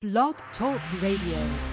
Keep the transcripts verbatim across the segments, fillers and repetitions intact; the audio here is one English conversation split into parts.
Blog Talk Radio.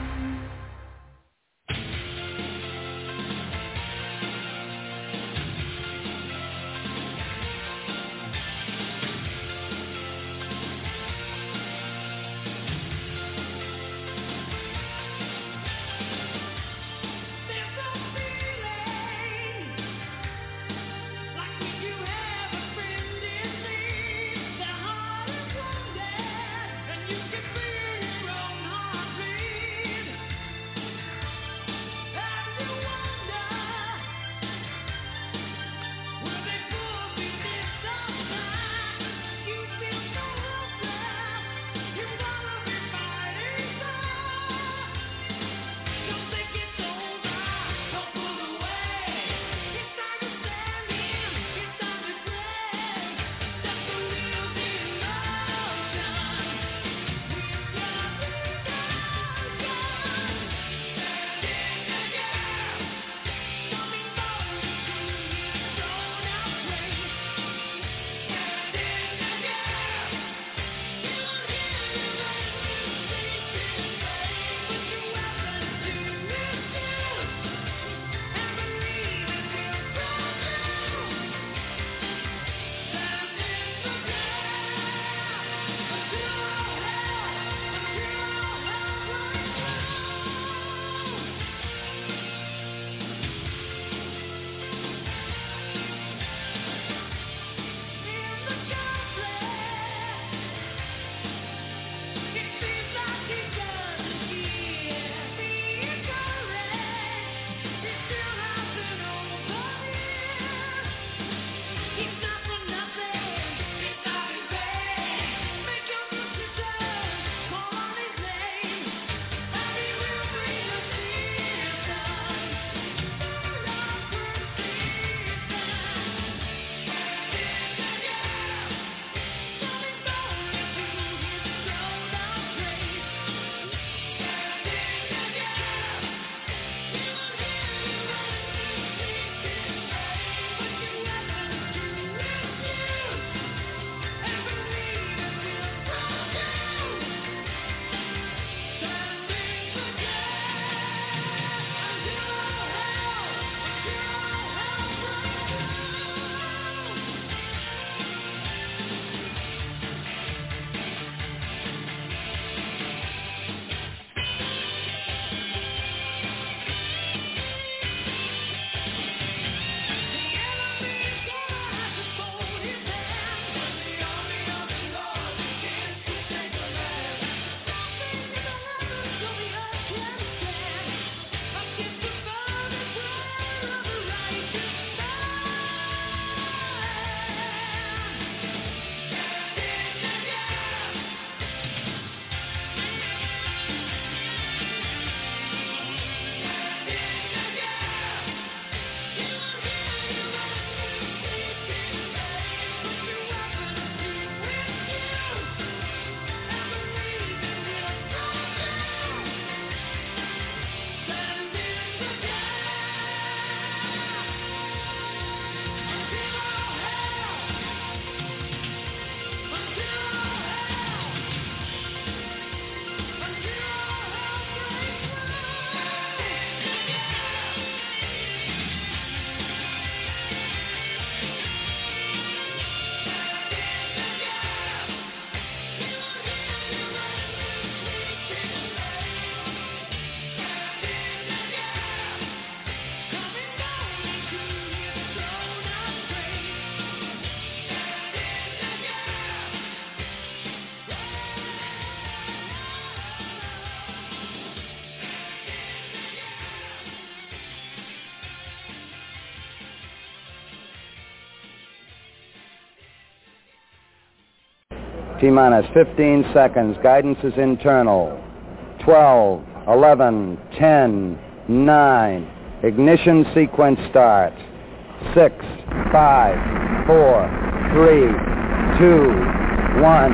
T-minus fifteen seconds. Guidance is internal. twelve, eleven, ten, nine. Ignition sequence start. six, five, four, three, two, one,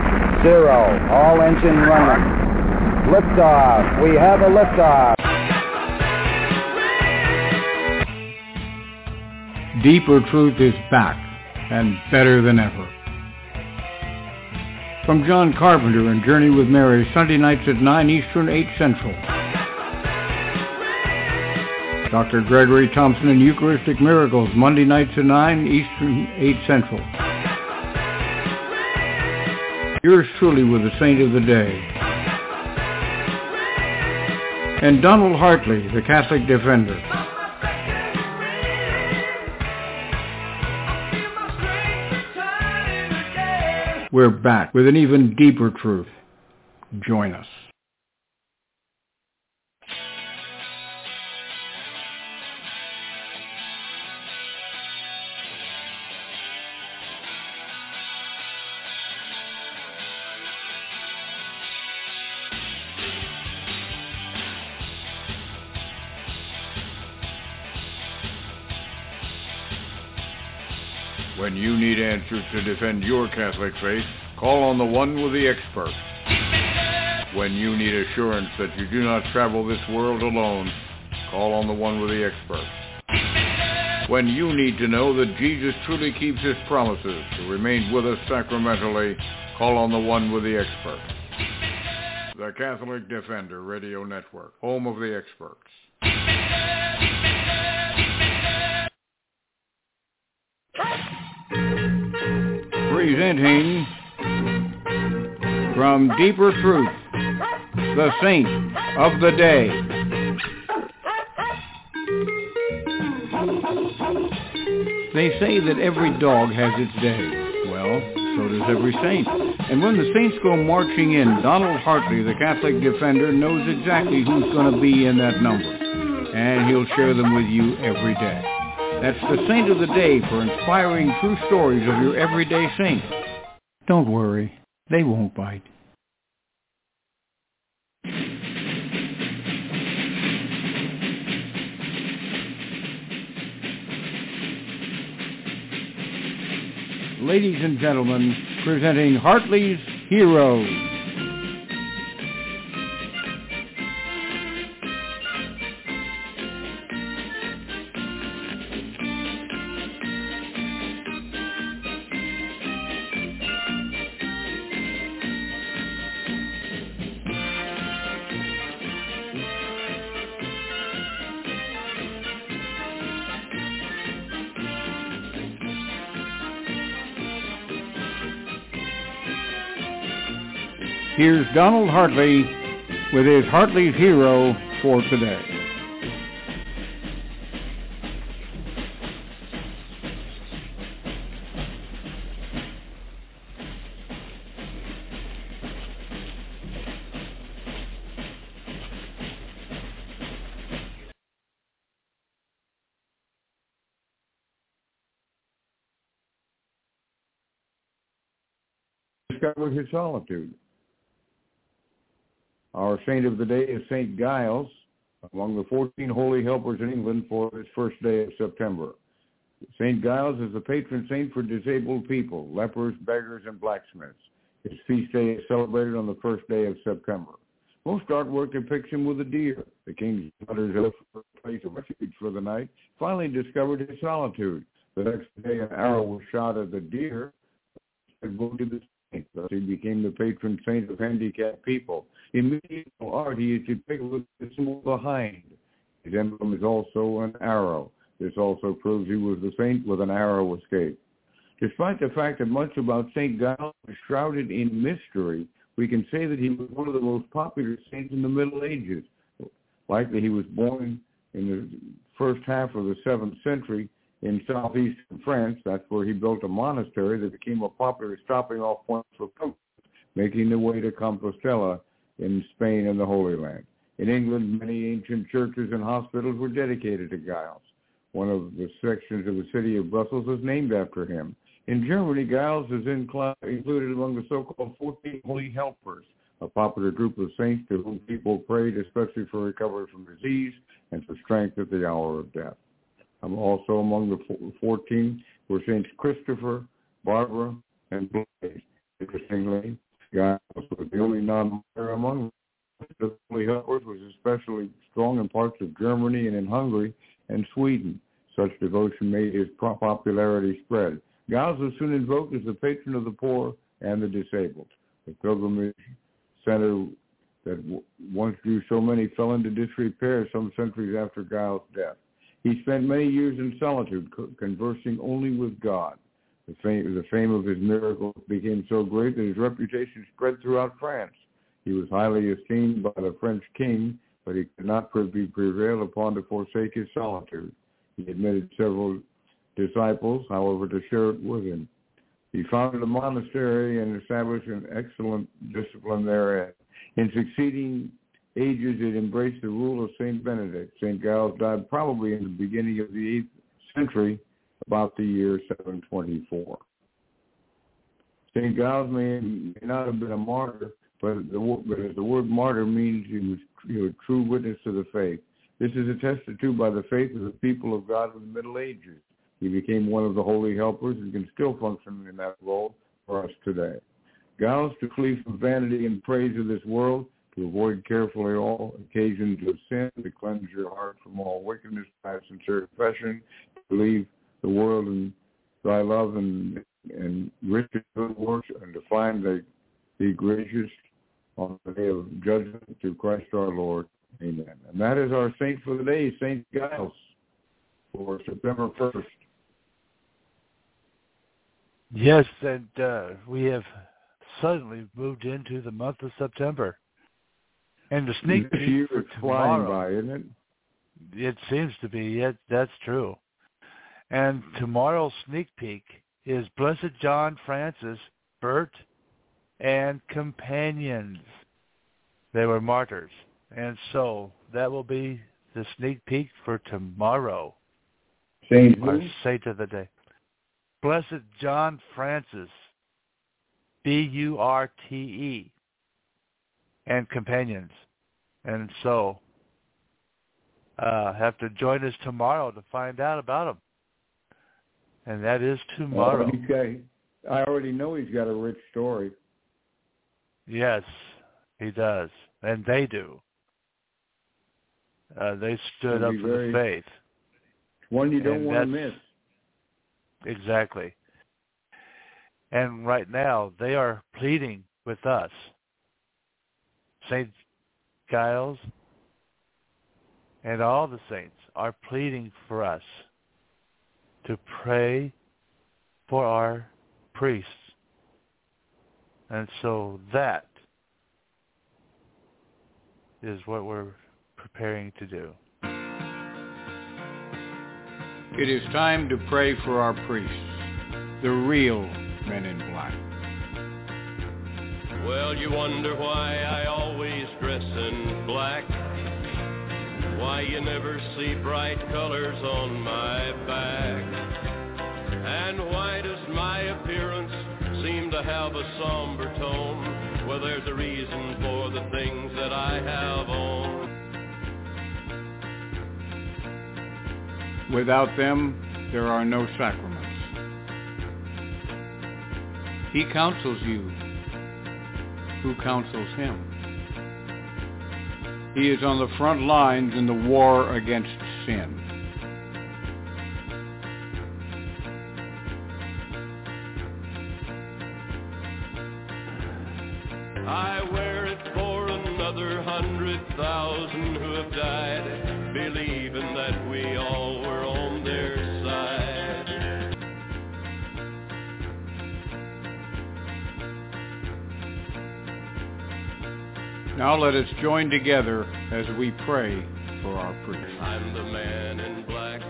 zero. All engine running. Liftoff. We have a liftoff. Deeper Truth is back and better than ever. From John Carpenter and Journey with Mary, Sunday nights at nine Eastern, eight Central. Doctor Gregory Thompson and Eucharistic Miracles, Monday nights at nine Eastern, eight Central. Yours truly with the Saint of the Day. And Donald Hartley, the Catholic Defender. We're back with an even deeper truth. Join us. When you need answers to defend your Catholic faith, call on the one with the expert. When you need assurance that you do not travel this world alone, call on the one with the expert. When you need to know that Jesus truly keeps his promises to remain with us sacramentally, call on the one with the expert. The Catholic Defender Radio Network, home of the experts. Presenting from Deeper Truth, the Saint of the Day. They say that every dog has its day. Well, so does every saint. And when the saints go marching in, Donald Hartley, the Catholic Defender, knows exactly who's going to be in that number. And he'll share them with you every day. That's the Saint of the Day for inspiring true stories of your everyday saint. Don't worry, they won't bite. Ladies and gentlemen, presenting Hartley's Heroes. Here's Donald Hartley with his Hartley's Hero for today. Discover his solitude. Our saint of the day is Saint Giles, among the fourteen holy helpers in England for this first day of September. Saint Giles is the patron saint for disabled people, lepers, beggars, and blacksmiths. His feast day is celebrated on the first day of September. Most artwork depicts him with a deer. The king's daughters left for a place of refuge for the night, finally discovered his solitude. The next day, an arrow was shot at the deer and wounded the saint. Thus, he became the patron saint of handicapped people. In medieval art, he is depicted with the symbol behind. His emblem is also an arrow. This also proves he was the saint with an arrow escape. Despite the fact that much about Saint Giles is shrouded in mystery, we can say that he was one of the most popular saints in the Middle Ages. Likely he was born in the first half of the seventh century in southeastern France. That's where he built a monastery that became a popular stopping off point for pilgrims, making their way to Compostela in Spain and the Holy Land. In England, many ancient churches and hospitals were dedicated to Giles. One of the sections of the city of Brussels is named after him. In Germany, Giles is incl- included among the so-called fourteen Holy Helpers, a popular group of saints to whom people prayed, especially for recovery from disease and for strength at the hour of death. I'm also among the fourteen were Saints Christopher, Barbara, and Blaise. Interestingly, Giles was the only non-martyr among them. The Holy Helpers was especially strong in parts of Germany and in Hungary and Sweden. Such devotion made his popularity spread. Giles was soon invoked as the patron of the poor and the disabled. The pilgrimage center that w- once drew so many fell into disrepair some centuries after Giles' death. He spent many years in solitude, co- conversing only with God. The fame, the fame of his miracles became so great that his reputation spread throughout France. He was highly esteemed by the French king, but he could not be prevailed upon to forsake his solitude. He admitted several disciples, however, to share it with him. He founded a monastery and established an excellent discipline therein. In succeeding ages, it embraced the rule of Saint Benedict. Saint Giles died probably in the beginning of the eighth century, about the year seven twenty-four. Saint Giles may, may not have been a martyr, but, the, but the word martyr means he was, he was a true witness to the faith. This is attested to by the faith of the people of God in the Middle Ages. He became one of the holy helpers and can still function in that role for us today. Giles, to flee from vanity and praise of this world, to avoid carefully all occasions of sin, to cleanse your heart from all wickedness by sincere confession, to leave the world and thy love and and rich in good works, and to find that be gracious on the day of judgment through Christ our Lord. Amen. And that is our saint for the day, Saint Giles, for September first. Yes, and uh, we have suddenly moved into the month of September. And the sneak this peek year for is tomorrow, flying by, isn't it? It seems to be. Yeah, that's true. And tomorrow's sneak peek is Blessed John Francis, Bert, and companions. They were martyrs. And so that will be the sneak peek for tomorrow. Saint Our who? saint of the day. Blessed John Francis, B U R T E, and companions. And so uh, have to join us tomorrow to find out about them. And that is tomorrow. Oh, he's got, I already know he's got a rich story. Yes, he does. And they do. Uh, they stood It'll up be for very, the faith. One you don't And want to that's- miss. Exactly. And right now, they are pleading with us. Saint Giles and all the saints are pleading for us to pray for our priests. And so that is what we're preparing to do. It is time to pray for our priests, the real men in black. Well, you wonder why I always dress in black, why you never see bright colors on my back, and why does my appearance seem to have a somber tone? Well, there's a reason for the things that I have on. Without them, there are no sacraments. He counsels you. Who counsels him? He is on the front lines in the war against sin. I wear it for another hundred thousand who have died, believing that we all were on their side. Now let us join together as we pray for our priests. I'm the man in black.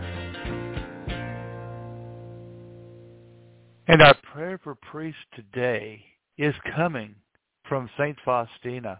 And our prayer for priests today is coming from Saint Faustina.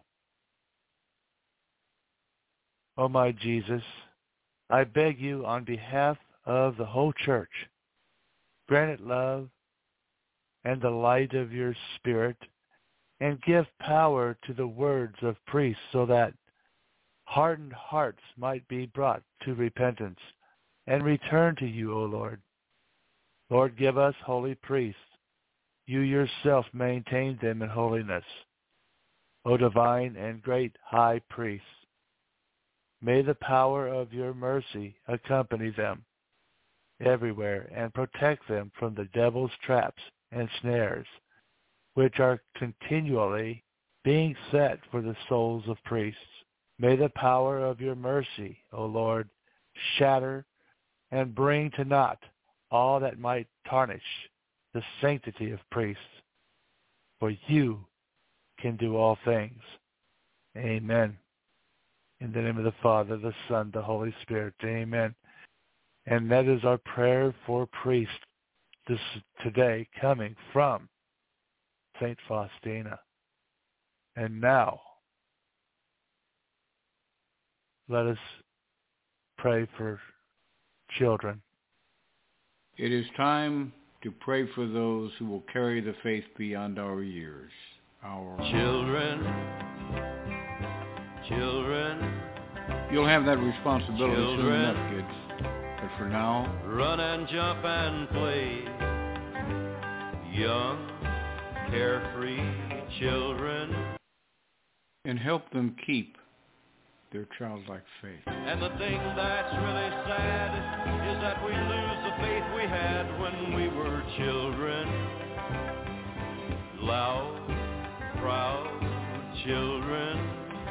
O my Jesus, I beg you on behalf of the whole church, grant it love and the light of your Spirit, and give power to the words of priests so that hardened hearts might be brought to repentance and return to you, O Lord. Lord, give us holy priests. You yourself maintain them in holiness. O divine and great high priest, may the power of your mercy accompany them everywhere and protect them from the devil's traps and snares. which are continually being set for the souls of priests. May the power of your mercy, O Lord, shatter and bring to naught all that might tarnish the sanctity of priests. For you can do all things. Amen. In the name of the Father, the Son, the Holy Spirit. Amen. And that is our prayer for priests this today, coming from Saint Faustina. And now, let us pray for children. It is time to pray for those who will carry the faith beyond our years. Our children, children. You'll have that responsibility children, soon enough, kids. But for now, run and jump and play. Young, carefree children. And help them keep their childlike faith. And the thing that's really sad is that we lose the faith we had when we were children. Loud, proud children.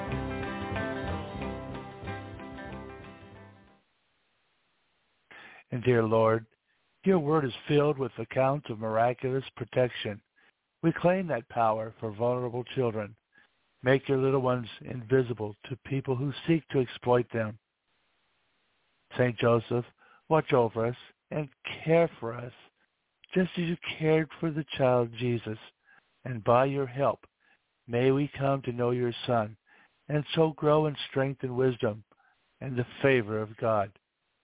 And dear Lord, your word is filled with accounts of miraculous protection. We claim that power for vulnerable children. Make your little ones invisible to people who seek to exploit them. Saint Joseph, watch over us and care for us, just as you cared for the child Jesus. And by your help, may we come to know your Son, and so grow in strength and wisdom and the favor of God.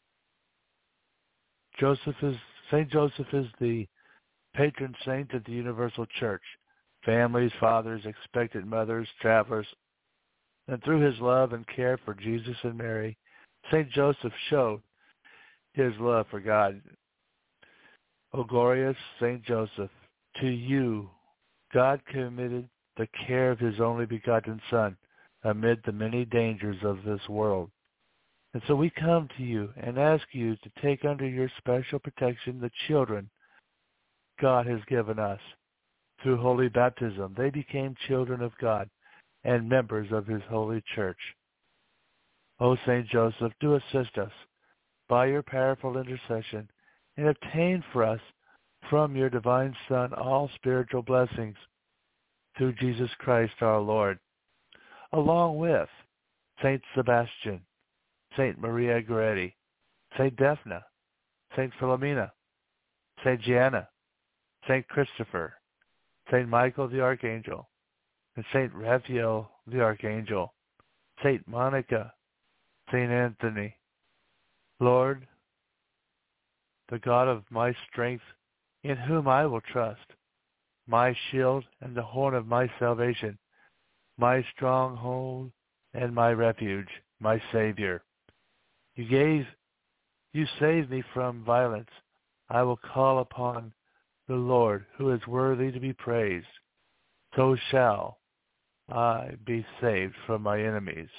Joseph is Saint Joseph is the patron saint of the Universal Church. Families, fathers, expectant mothers, travelers, and through his love and care for Jesus and Mary, Saint Joseph showed his love for God. O glorious Saint Joseph, to you God committed the care of his only begotten Son amid the many dangers of this world. And so we come to you and ask you to take under your special protection the children God has given us. Through holy baptism, they became children of God and members of his holy church. O Saint Joseph, do assist us by your powerful intercession and obtain for us from your divine Son all spiritual blessings through Jesus Christ our Lord, along with Saint Sebastian, Saint Maria Goretti, Saint Daphne, Saint Philomena, Saint Gianna, Saint Christopher, Saint Michael the Archangel, and Saint Raphael the Archangel, Saint Monica, Saint Anthony. Lord, the God of my strength, in whom I will trust, my shield and the horn of my salvation, my stronghold and my refuge, my Savior. You gave, you saved me from violence. I will call upon the Lord, who is worthy to be praised. So shall I be saved from my enemies.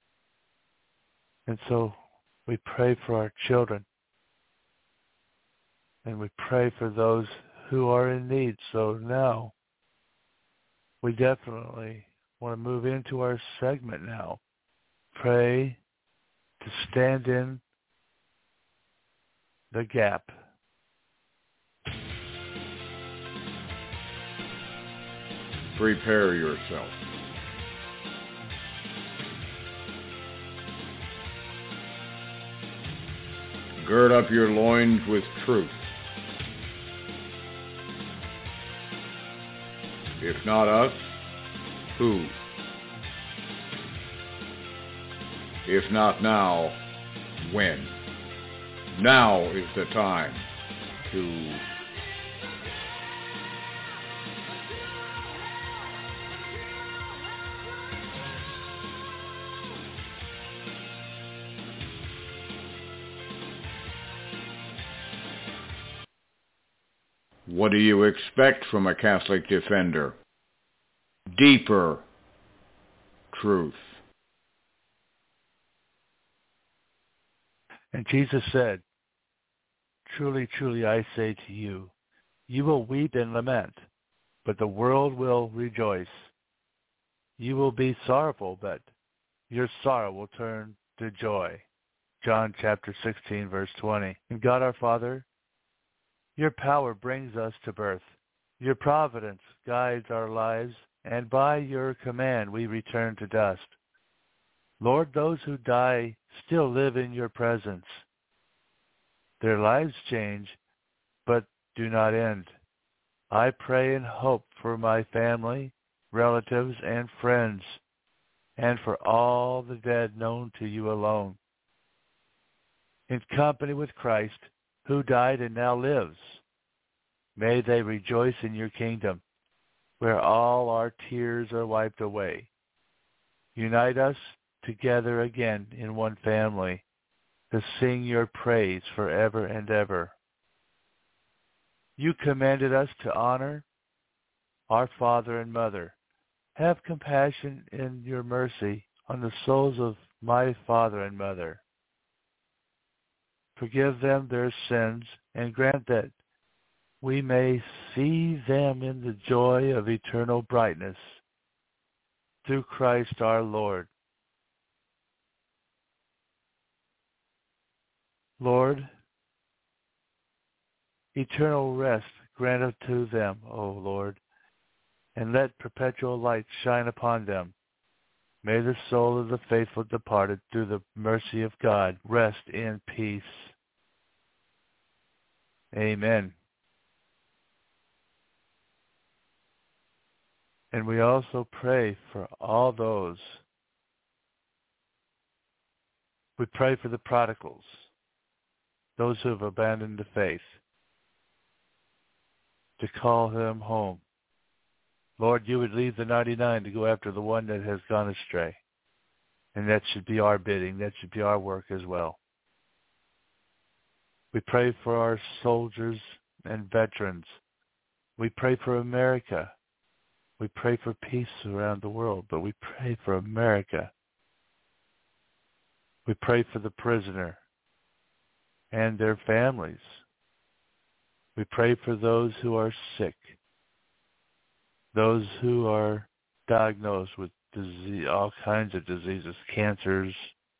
And so we pray for our children. And we pray for those who are in need. So now we definitely want to move into our segment now. Pray to stand in the gap. Prepare yourself. Gird up your loins with truth. If not us, who? If not now, when? Now is the time to What do you expect from a Catholic defender? Deeper truth. And Jesus said, truly, truly, I say to you, you will weep and lament, but the world will rejoice. You will be sorrowful, but your sorrow will turn to joy. John chapter sixteen, verse twenty. And God our Father, your power brings us to birth. Your providence guides our lives, and by your command we return to dust. Lord, those who die still live in your presence. Their lives change, but do not end. I pray and hope for my family, relatives, and friends, and for all the dead known to you alone. In company with Christ, who died and now lives, may they rejoice in your kingdom, where all our tears are wiped away. Unite us together again in one family, to sing your praise forever and ever. You commanded us to honor our father and mother. Have compassion in your mercy on the souls of my father and mother. Forgive them their sins and grant that we may see them in the joy of eternal brightness. Through Christ our Lord. Lord, eternal rest grant unto them, O Lord, and let perpetual light shine upon them. May the soul of the faithful departed through the mercy of God rest in peace. Amen. And we also pray for all those. We pray for the prodigals, those who have abandoned the faith, to call them home. Lord, you would leave the ninety-nine to go after the one that has gone astray. And that should be our bidding. That should be our work as well. We pray for our soldiers and veterans. We pray for America. We pray for peace around the world, but we pray for America. We pray for the prisoner and their families. We pray for those who are sick, those who are diagnosed with disease, all kinds of diseases, cancers,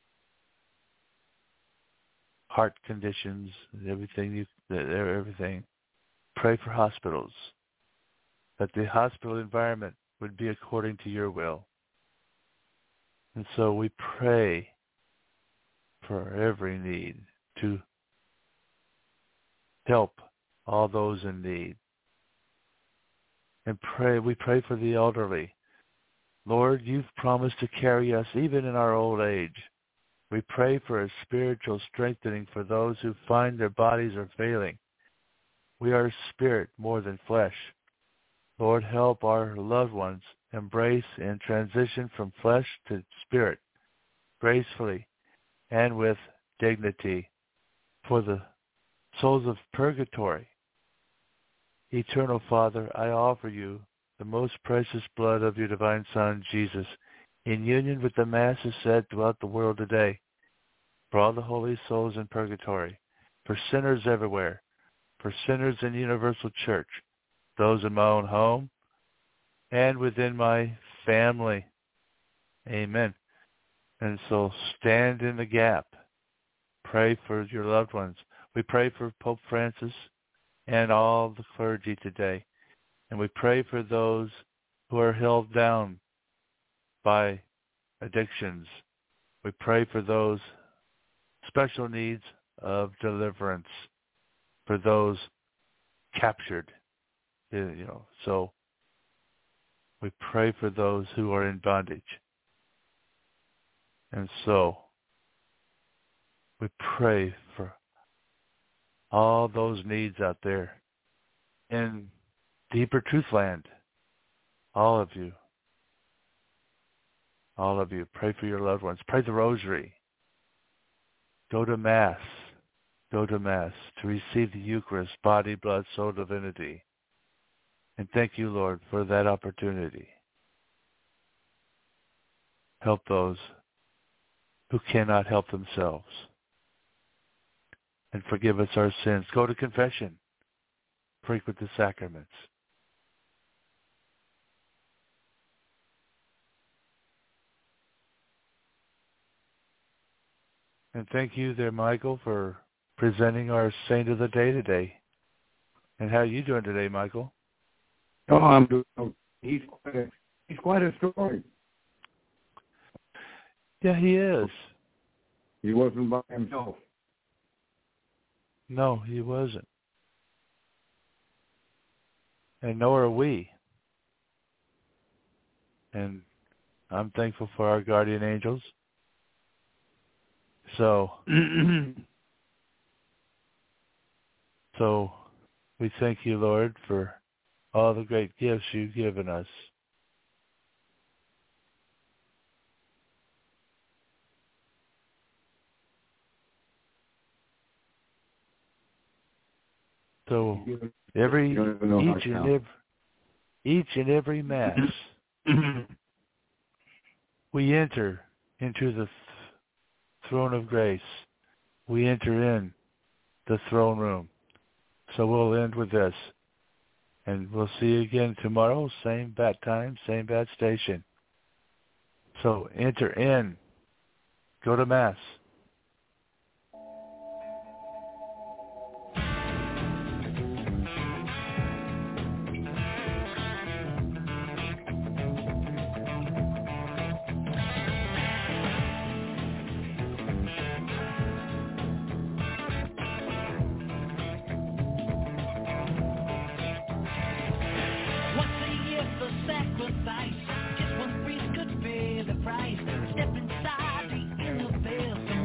heart conditions, everything. You, everything. Pray for hospitals, that the hospital environment would be according to your will. And so we pray for every need to help all those in need. And pray, we pray for the elderly. Lord, you've promised to carry us even in our old age. We pray for a spiritual strengthening for those who find their bodies are failing. We are spirit more than flesh. Lord, help our loved ones embrace and transition from flesh to spirit gracefully and with dignity. For the souls of purgatory, Eternal Father, I offer you the most precious blood of your divine Son, Jesus, in union with the masses said throughout the world today, for all the holy souls in purgatory, for sinners everywhere, for sinners in universal church, those in my own home, and within my family. Amen. And so stand in the gap. Pray for your loved ones. We pray for Pope Francis and all the clergy today. And we pray for those who are held down by addictions. We pray for those special needs of deliverance, for those captured. You know, so we pray for those who are in bondage. And so we pray for all those needs out there in deeper truth land. All of you. All of you. Pray for your loved ones. Pray the rosary. Go to Mass. Go to Mass to receive the Eucharist, body, blood, soul, divinity. And thank you, Lord, for that opportunity. Help those who cannot help themselves. And forgive us our sins. Go to confession. Frequent the sacraments. And thank you there, Michael, for presenting our Saint of the Day today. And how are you doing today, Michael? Oh, I'm doing. He's quite a, he's quite a story. Yeah, he is. He wasn't by himself. No, he wasn't. And nor are we. And I'm thankful for our guardian angels. So, so we thank you, Lord, for all the great gifts you've given us. So every each and every each and every Mass, we enter into the th- throne of grace. We enter in the throne room. So we'll end with this. And we'll see you again tomorrow, same bat time, same bat station. So enter in. Go to Mass. Just one priest could pay the price. Step inside the inner veil.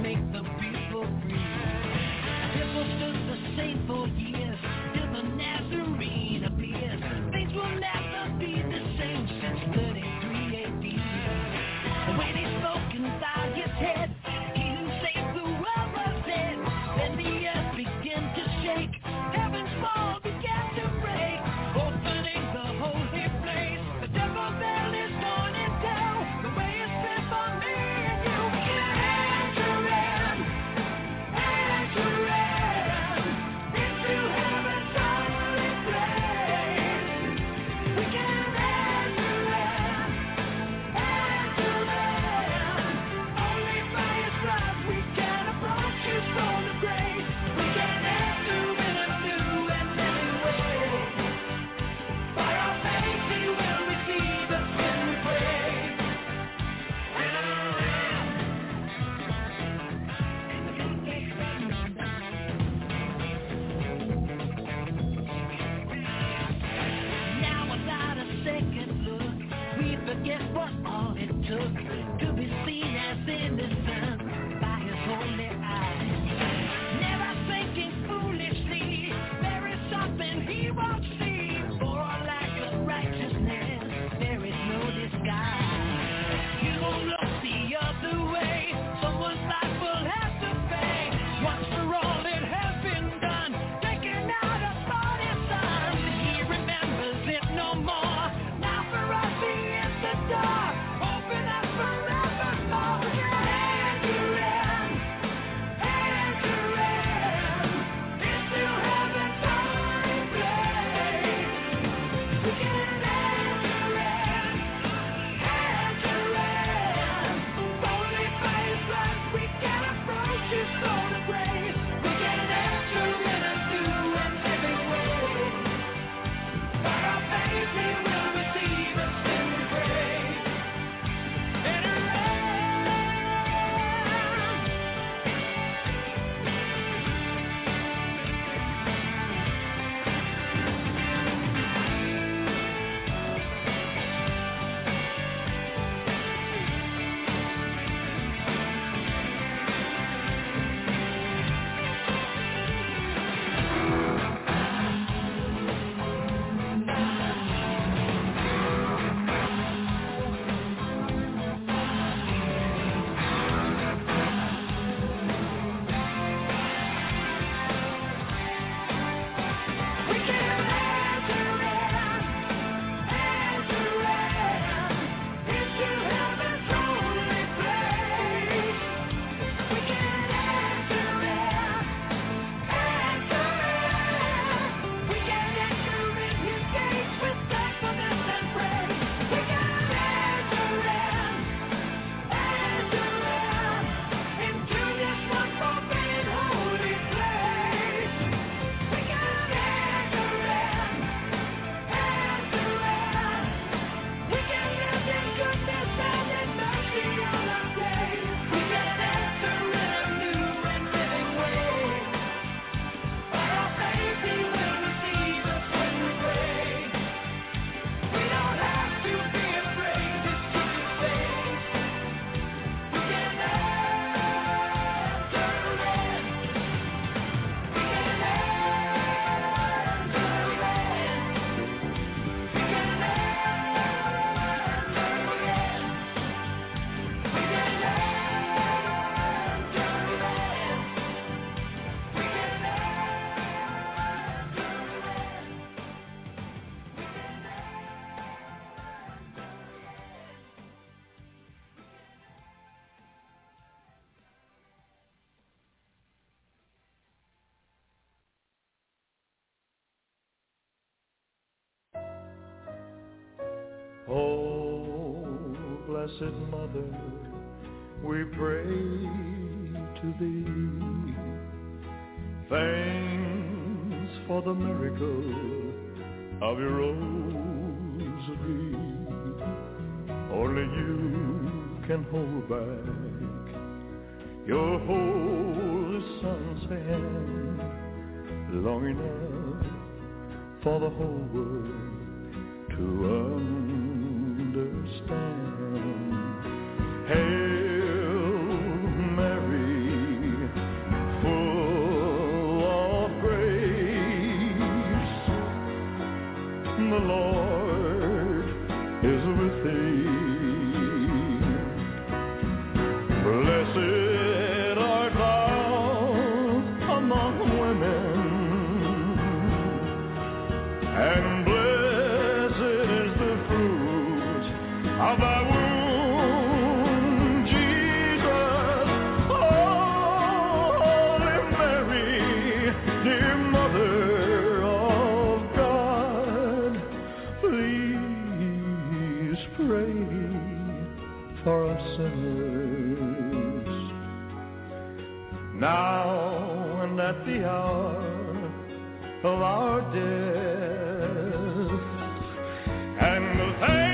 Blessed Mother, we pray to thee. Thanks for the miracle of your rosary. Only you can hold back your holy Son's hand long enough for the whole world to understand. Hail Mary, full of grace, the Lord is with thee. Blessed art thou among women, and blessed is the fruit of thy womb, Jesus. Holy Mary, dear Mother of God, please pray for us sinners, now and at the hour of our death. And thank